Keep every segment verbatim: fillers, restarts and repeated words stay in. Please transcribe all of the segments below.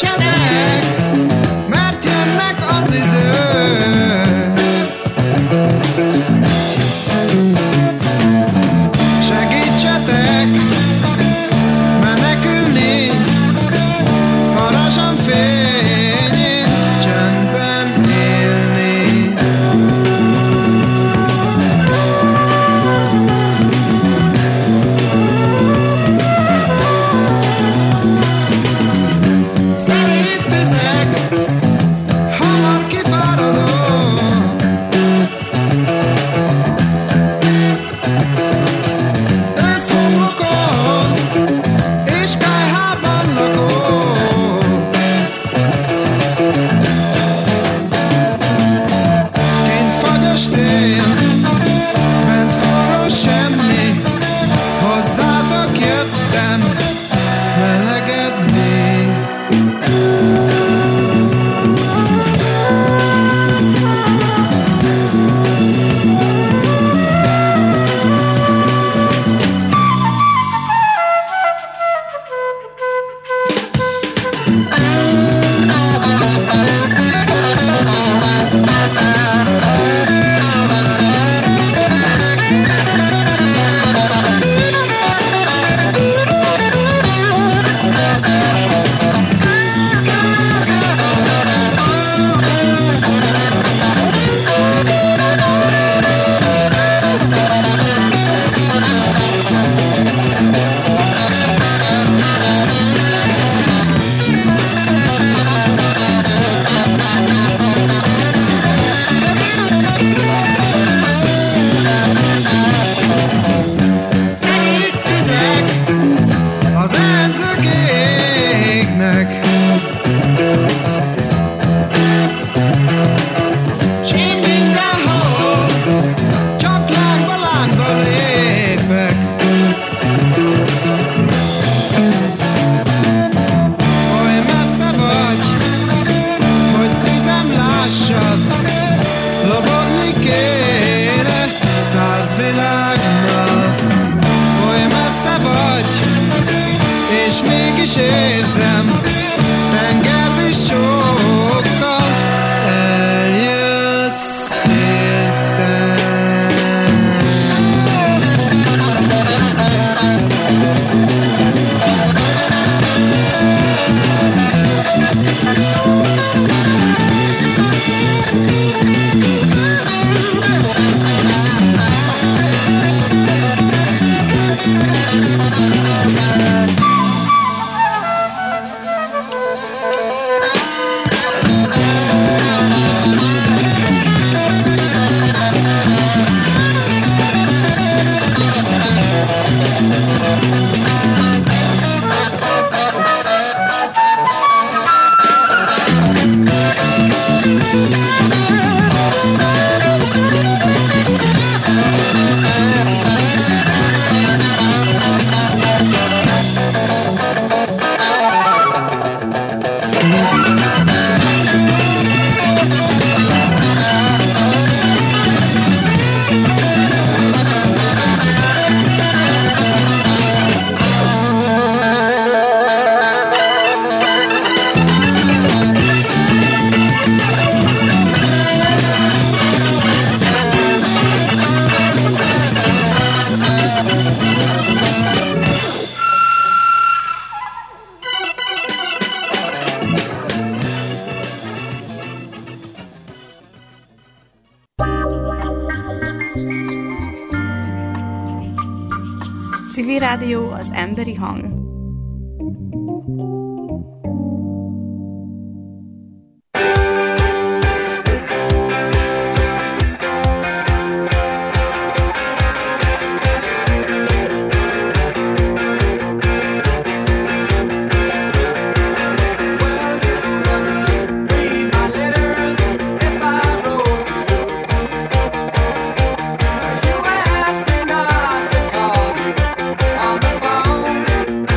Civil Rádió, az emberi hang. On the phone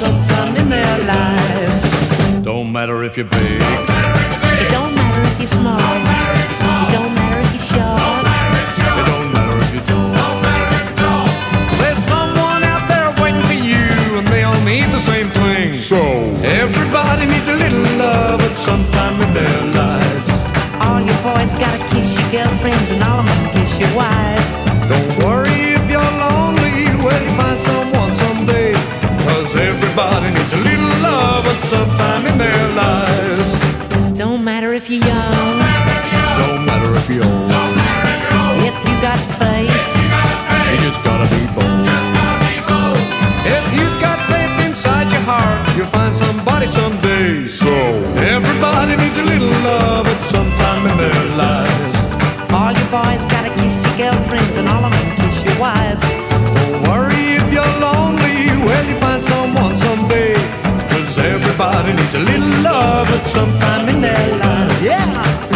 sometime in their lives. Don't matter if you're big. It don't matter if you're small. It don't matter if you're short. It don't matter if you're tall. There's someone out there waiting for you, and they all need the same thing. So everybody needs a little love at some time in their lives. All your boys gotta kiss your girlfriends, and all of them kiss your wives. Don't worry if you're lonely, well you find someone someday. Cause everybody needs a little love at some time in their lives. Don't matter if you're young. don't matter if you're old. If you got faith, You just gotta be bold. If you've got faith inside your heart, you'll find somebody someday. So Everybody needs a little love at some time in their lives. all your boys gotta kiss your girlfriends, and all of them kiss your wives. Don't worry if you're lonely, well you find someone someday. Cause everybody needs a little love at some time in their lives. Yeah!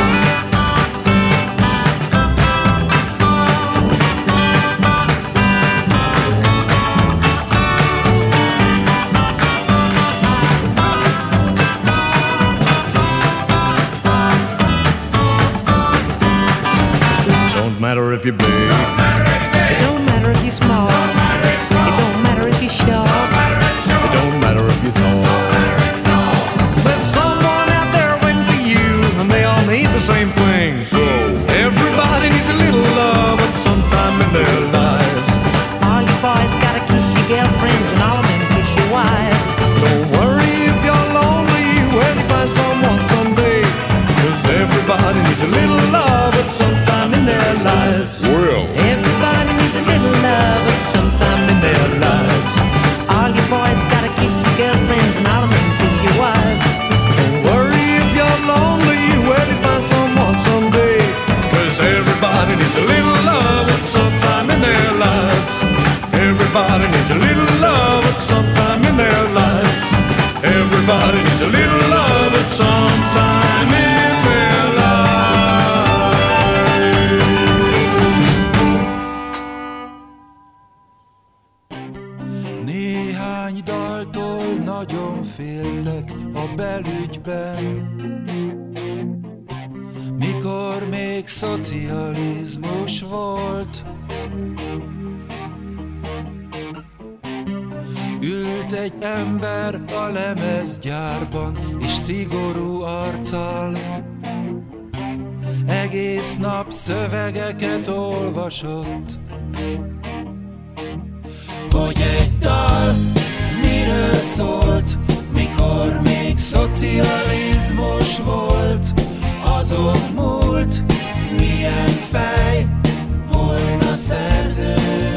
don't matter if you're big. It don't matter if you're small. It don't matter if you're short. It don't matter if you're tall. There's someone out there waiting for you, and they all need the same thing. So Everybody needs a little love at some time in their lives. All your boys gotta kiss your girlfriends, and all of them kiss your wives. Don't worry if you're lonely, well you find someone someday. Cause everybody needs a little love at some time in their lives. well, Everybody needs a little love at some time in their lives. All your boys gotta kiss your girlfriends, and all of them kiss your wives. Don't worry if you're lonely, well you find someone someday. Cause everybody needs a little love at some time in their lives. Everybody needs a little love at some time in their lives. Everybody needs a little love at some time in their lives. Néhány daltól nagyon féltek a belügyben, mikor még szocializmus volt. Ült egy ember a lemezgyárban, és szigorú arccal egész nap szövegeket olvasott. Hogy egy dal miről szólt, mikor még szocializmus volt, azon múlt, milyen fej volt a szerző.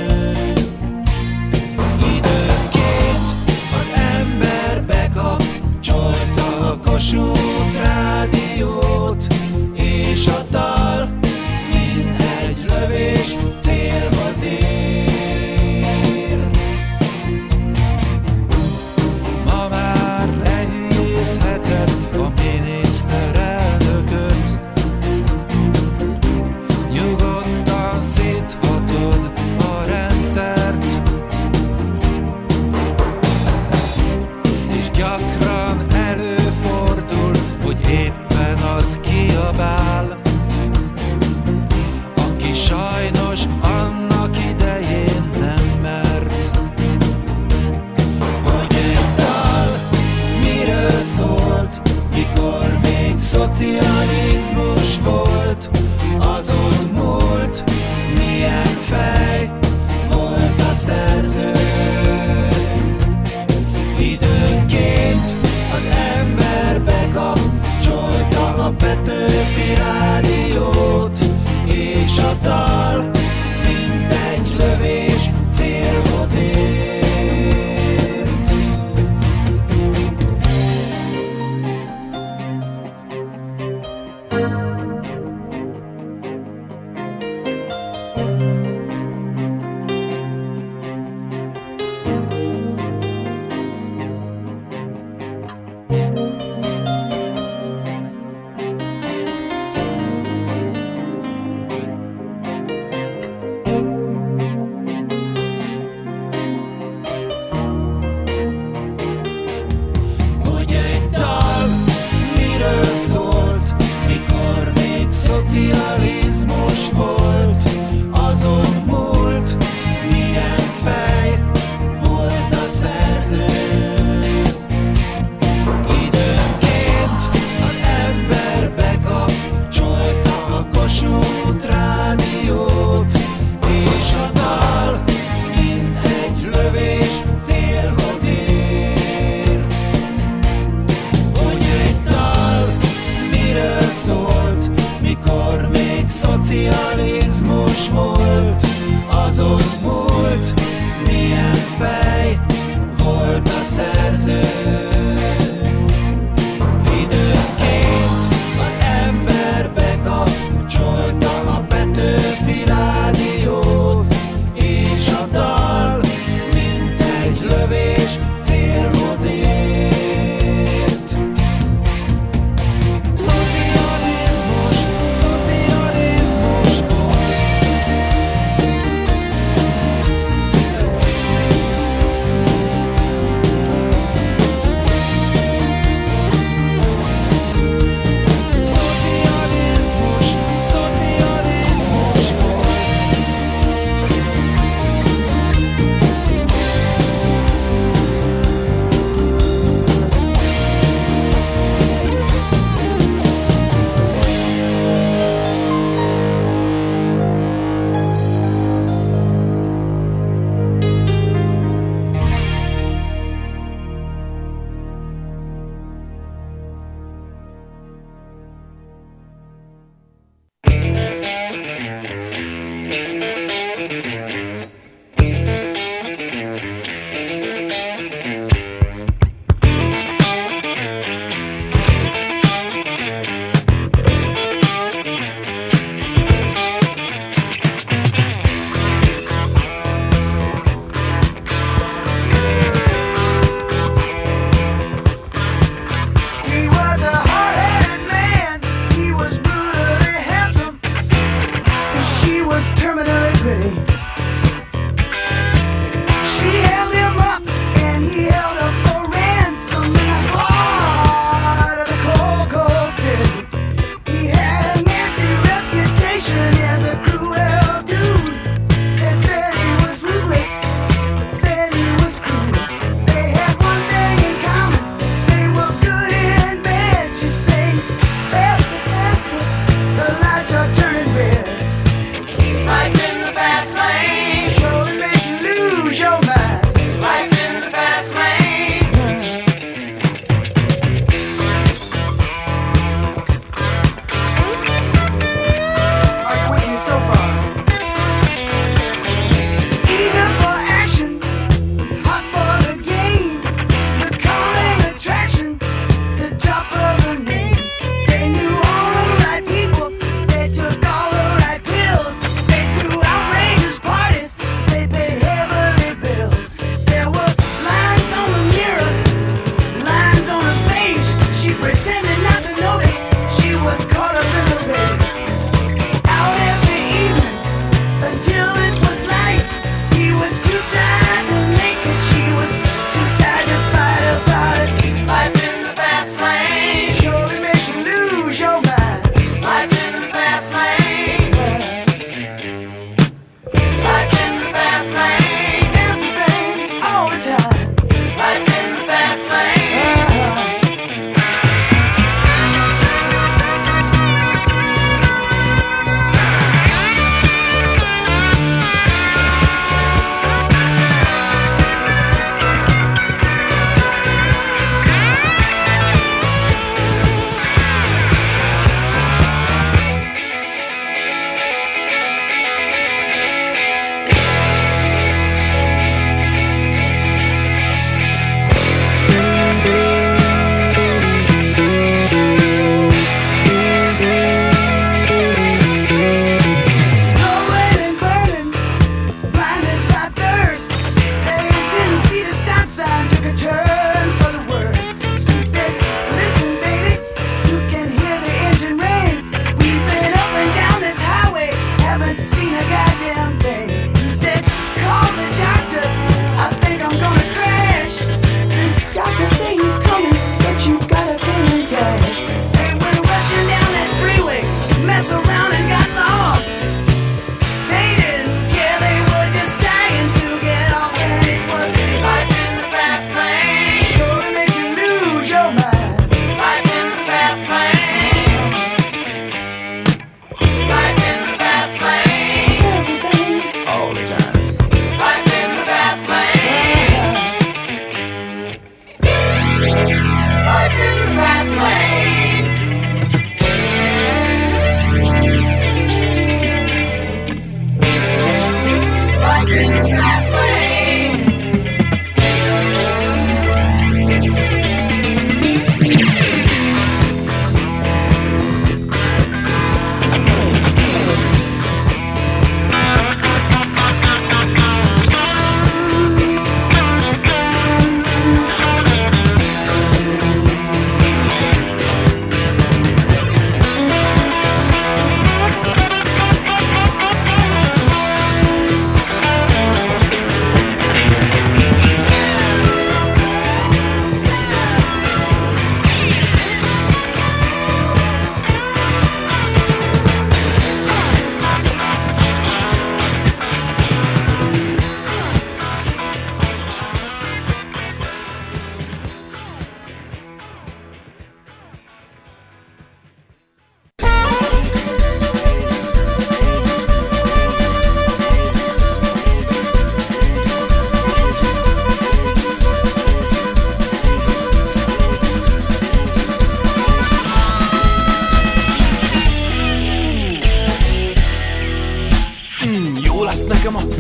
Időnként az ember bekapcsolta a Kossuth rádiót, és a dal, mint egy lövés, célhoz ért. Ma már legyőzheted a miniszterelnököt, nyugodt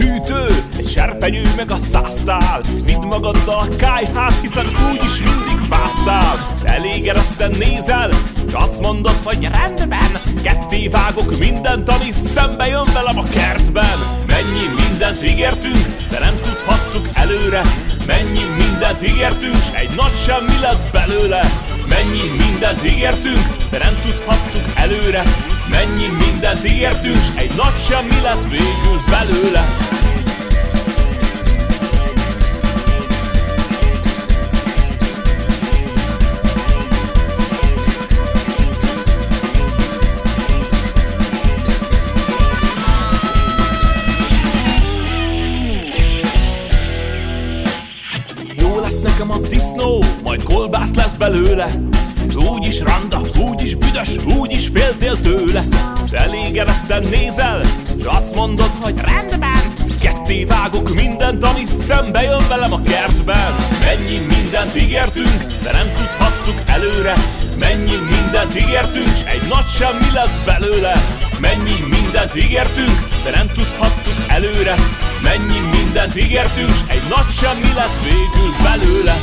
hűtő, egy serpenyő meg a száztál. Vidd magaddal a kályhát, hiszen úgyis mindig fáztál. Elégedetten nézel, s azt mondod, hogy rendben, ketté vágok mindent, ami szembe jön velem a kertben. Mennyi mindent ígértünk, de nem tudhattuk előre. Mennyi mindent ígértünk, s egy nagy semmi lett belőle. Mennyi mindent ígértünk, de nem tudhattuk előre. Mennyi mindent ígértünk, s egy nagy semmi lett végül belőle. Jó lesz nekem a disznó, majd kolbász lesz belőle. Úgyis randa, úgyis büdös, úgyis féltél tőle. Elégedetten nézel, de azt mondod, hogy rendben, ketté vágok mindent, ami szembe jön velem a kertben. Mennyi mindent ígértünk, de nem tudhattuk előre. Mennyi mindent ígértünk, s egy nagy semmi lett belőle. Mennyi mindent ígértünk, de nem tudhattuk előre. Mennyi mindent ígértünk, s egy nagy semmi lett végül belőle.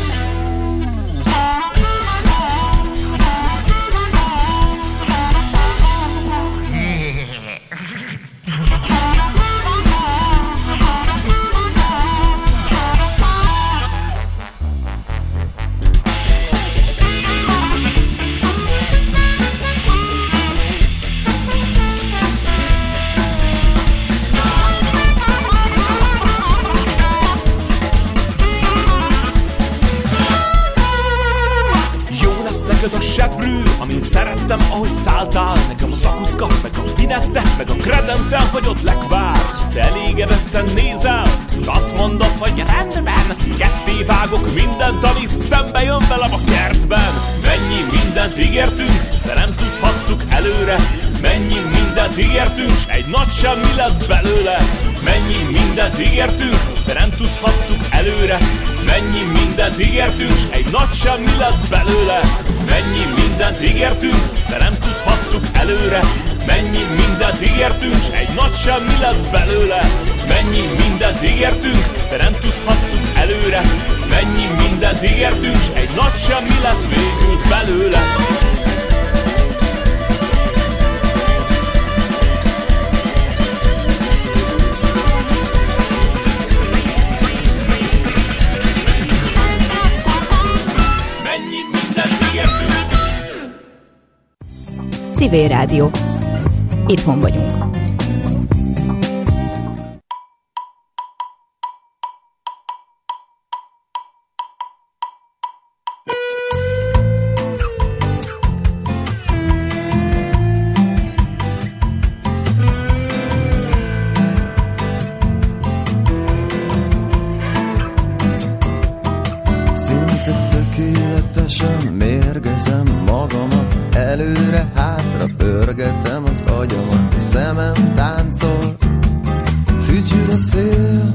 Neked a seprű, amin szerettem, ahogy szálltál. Nekem a szakuszka, meg a vinette, meg a kredencem, hogy ott lekvár. Te elégedetten nézel, és azt mondod, hogy rendben, ketté vágok mindent, ami szembe jön velem a kertben. Mennyi mindent ígértünk, de nem tudhattuk előre. Mennyi mindent ígértünk, s egy nagy semmi lett belőle. Mennyi mindent ígértünk, de nem tudhattuk előre. Mennyi mindent ígértünk, s egy nagy semmi lett belőle. Mennyi mindent ígértünk, de nem tudhattuk előre. Mennyi mindent ígértünk, s egy nagy semmi lett belőle. Mennyi mindent ígértünk, de nem tudhattuk előre. Mennyi mindent ígértünk, s egy nagy semmi lett végül belőle. Civil Rádió. Itthon vagyunk. Szinte tökéletesen mérgezem magamat, előre-hátra pörgetem az agyamat, a szemem táncol, fütyül a szél.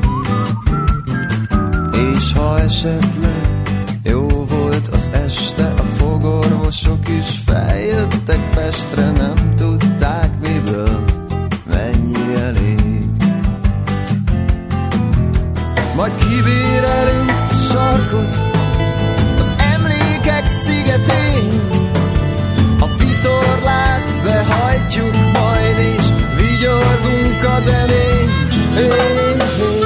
És ha esetleg jó volt az este, a fogorvosok is feljöttek Pestre, nem tudták miből mennyi elég. Majd kibérelünk sarkot az emlékek szigetén, a vitorlát behajtjuk majd, és vigyorgunk a zenén. Hey, hey.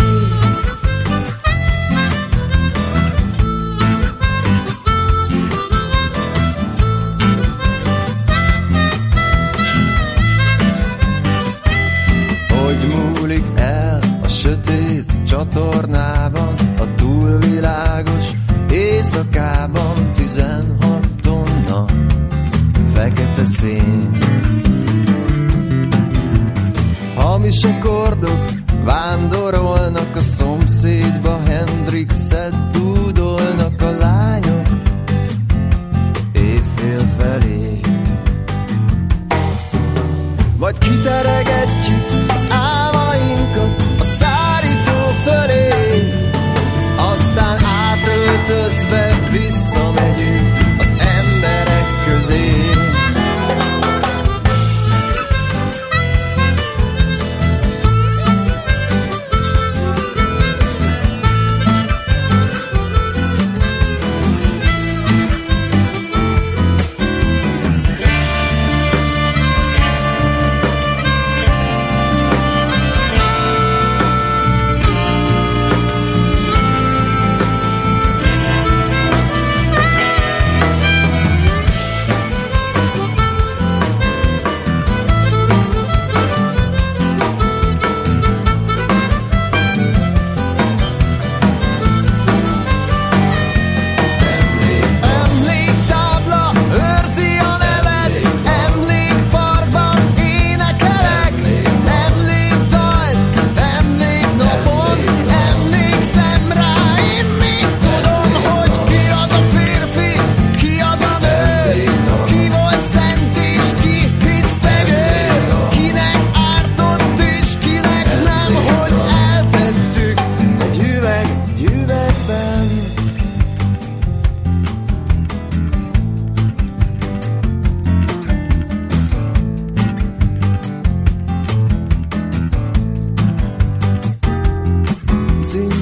Hogy múlik el a sötét csatornában, a túlvilágos éjszakában, tizenhat tonna fekete szén. Hamis akkordok vándorolnak a szomszédba, Hendrixet dúdolnak a lányok éjfél felé. Majd kiteregetjük az álmainkat a szárító fölé, aztán átöltözve visszamegyünk az emberek közé.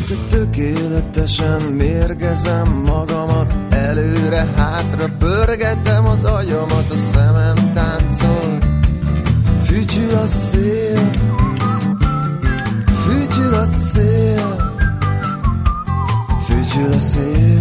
Mint egy tökéletesen mérgezem magamat, előre-hátra pörgetem az agyamat, a szemem táncol. Fütyül a szél, fütyül a szél, fütyül a szél.